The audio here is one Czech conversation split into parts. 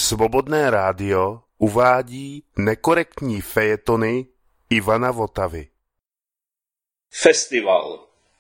Svobodné rádio uvádí nekorektní fejetony Ivana Votavy. Festival.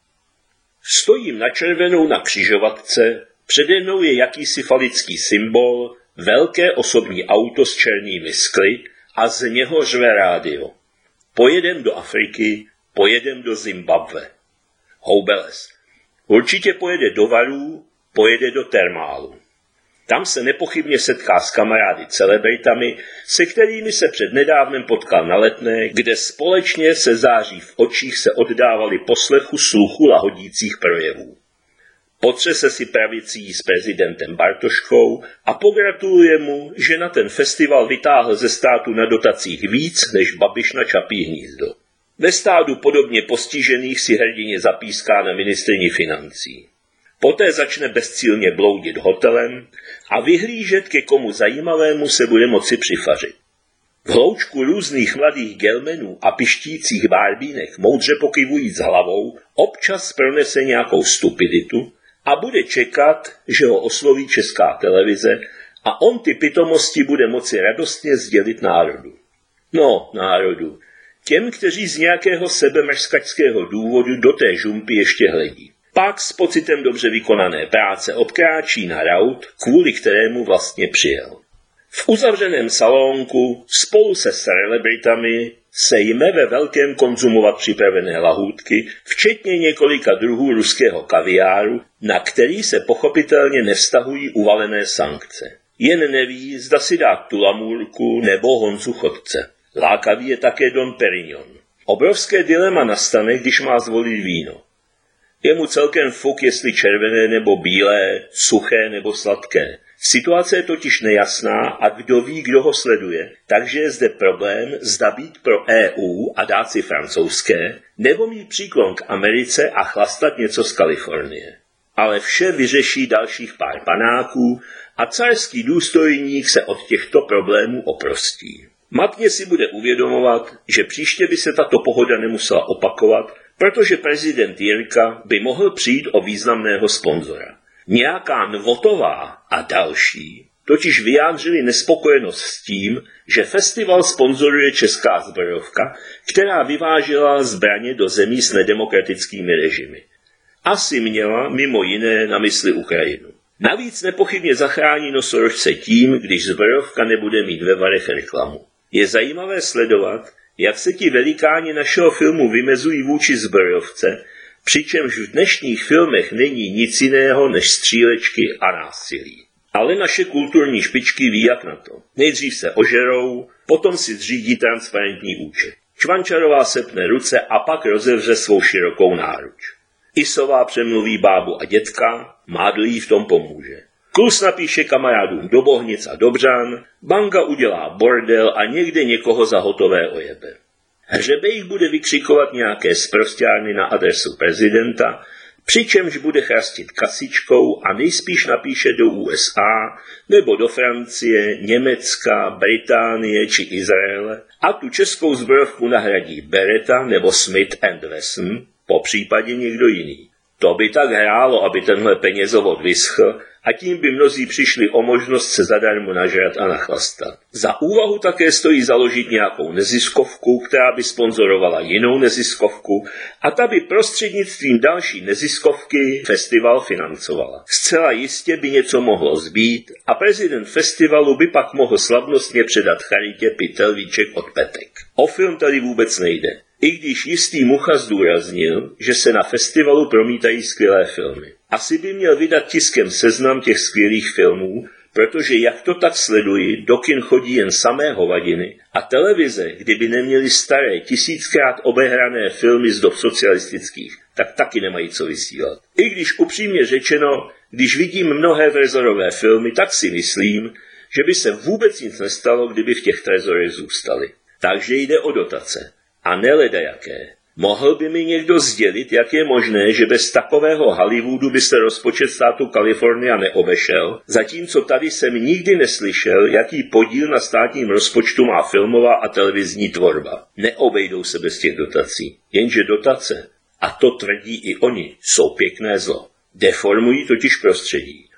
Stojím na červenou na křižovatce, přede mnou je jakýsi falický symbol, velké osobní auto s černými skly a z něho řve rádio. Pojedem do Afriky, pojedem do Zimbabwe. Houbeles. Určitě pojede do Varů, pojede do Termálu. Tam se nepochybně setká s kamarády celebritami, se kterými se přednedávnem potkal na Letné, kde společně se září v očích se oddávali poslechu sluchu lahodících projevů. Potřese si pravicí s prezidentem Bartoškou a pogratuluje mu, že na ten festival vytáhl ze státu na dotacích víc než Babiš na Čapí hnízdo. Ve stádu podobně postižených si hrdině zapíská na ministryni financí. Poté začne bezcílně bloudit hotelem a vyhlížet, ke komu zajímavému se bude moci přifařit. V hloučku různých mladých gelmenů a pištících bárbínek moudře pokyvujíc hlavou občas pronese nějakou stupiditu a bude čekat, že ho osloví Česká televize a on ty pitomosti bude moci radostně sdělit národu. No, národu, těm, kteří z nějakého sebemrskačského důvodu do té žumpy ještě hledí. Pak s pocitem dobře vykonané práce obkráčí na raut, kvůli kterému vlastně přijel. V uzavřeném salonku spolu se celebritami se jme ve velkém konzumovat připravené lahůdky, včetně několika druhů ruského kaviáru, na který se pochopitelně nevztahují uvalené sankce. Jen neví, zda si dát tulamůrku nebo Honzu Chodce. Lákavý je také Dom Perignon. Obrovské dilema nastane, když má zvolit víno. Je mu celkem fuk, jestli červené nebo bílé, suché nebo sladké. Situace je totiž nejasná a kdo ví, kdo ho sleduje, takže je zde problém, zda být pro EU a dát si francouzské, nebo mít příklon k Americe a chlastat něco z Kalifornie. Ale vše vyřeší dalších pár panáků a carský důstojník se od těchto problémů oprostí. Matně si bude uvědomovat, že příště by se tato pohoda nemusela opakovat, protože prezident Jirka by mohl přijít o významného sponzora. Nějaká Nvotová a další totiž vyjádřili nespokojenost s tím, že festival sponzoruje česká zbrojovka, která vyvážela zbraně do zemí s nedemokratickými režimy. Asi měla mimo jiné na mysli Ukrajinu. Navíc nepochybně zachrání nosorožce tím, když zbrojovka nebude mít ve Varech reklamu. Je zajímavé sledovat, jak se ti velikáni našeho filmu vymezují vůči zbrojovce, přičemž v dnešních filmech není nic jiného než střílečky a násilí. Ale naše kulturní špičky ví jak na to. Nejdřív se ožerou, potom si zřídí transparentní účet. Čvančarová sepne ruce a pak rozevře svou širokou náruč. Isová přemluví bábu a dětka, Mádl jí v tom pomůže. Klus napíše kamarádům do Bohnic a do Břan, Banga udělá bordel a někde někoho za hotové ojebe. Hřebejch bude vykřikovat nějaké sprosťárny na adresu prezidenta, přičemž bude chrastit kasičkou a nejspíš napíše do USA nebo do Francie, Německa, Británie či Izraele a tu českou zbrojovku nahradí Beretta nebo Smith & Wesson, popřípadě někdo jiný. To by tak hrálo, aby tenhle penězovod vyschl a tím by mnozí přišli o možnost se zadarmo nažrat a nachlastat. Za úvahu také stojí založit nějakou neziskovku, která by sponzorovala jinou neziskovku a ta by prostřednictvím další neziskovky festival financovala. Zcela jistě by něco mohlo zbýt a prezident festivalu by pak mohl slavnostně předat charitě pytelvíček od Petek. O film tady vůbec nejde. I když jistý Mucha zdůraznil, že se na festivalu promítají skvělé filmy. Asi by měl vydat tiskem seznam těch skvělých filmů, protože jak to tak sleduji, do kin chodí jen samé hovadiny a televize, kdyby neměly staré, tisíckrát obehrané filmy z dob socialistických, tak taky nemají co vysílat. I když upřímně řečeno, když vidím mnohé trezorové filmy, tak si myslím, že by se vůbec nic nestalo, kdyby v těch trezorech zůstaly. Takže jde o dotace. A ne ledajaké. Mohl by mi někdo sdělit, jak je možné, že bez takového Hollywoodu by se rozpočet státu Kalifornia neobešel, zatímco tady jsem nikdy neslyšel, jaký podíl na státním rozpočtu má filmová a televizní tvorba. Neobejdou se bez těch dotací. Jenže dotace, a to tvrdí i oni, jsou pěkné zlo. Deformují totiž prostředí.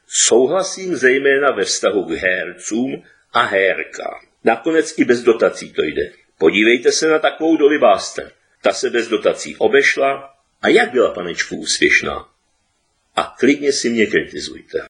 Souhlasím zejména ve vztahu k hercům a herkám. Nakonec i bez dotací to jde. Podívejte se na takovou Dolly Buster. Ta se bez dotací obešla a jak byla, panečku, úspěšná. A klidně si mě kritizujte.